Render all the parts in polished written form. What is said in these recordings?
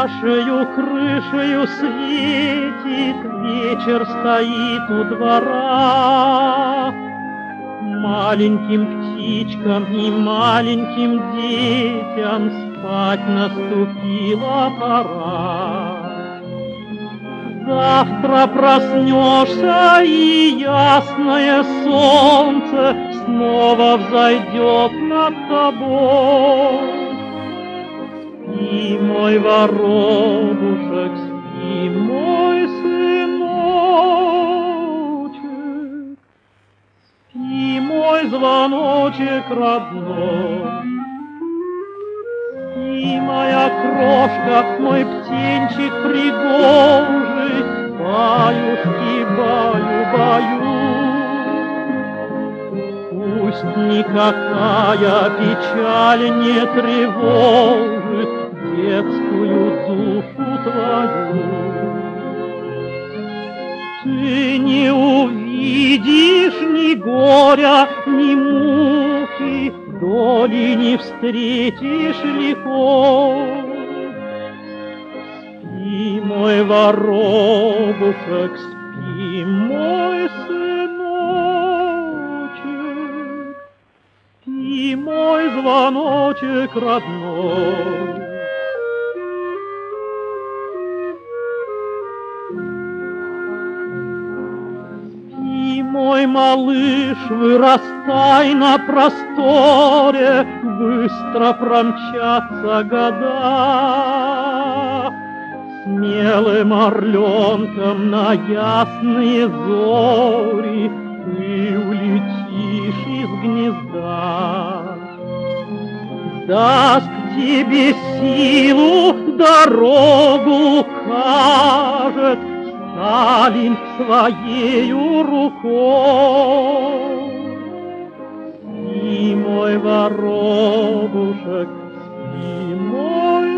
нашею крышею светит, вечер стоит у двора. Маленьким птичкам и маленьким детям спать наступила пора. Завтра проснешься, и ясное солнце снова взойдет над тобой. Спи, мой воробушек, спи, мой сыночек, спи, мой звоночек родной. Спи, моя крошка, мой птенчик пригожий, баюшки, баю-баю. Пусть никакая печаль не тревожит детскую душу твою. Ты не увидишь ни горя, ни муки, доли не встретишь легко. Спи, мой воробушек, спи, мой сыночек, спи, мой звоночек родной. Мой малыш, вырастай на просторе, быстро промчатся года. Смелым орленком на ясные зори ты улетишь из гнезда. Даст тебе силу, дорогу укажет Сталин своею рукой. Спи, мой воробушек, спи, мой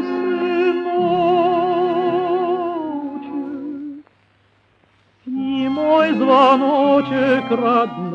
сыночек, спи, мой звоночек родной.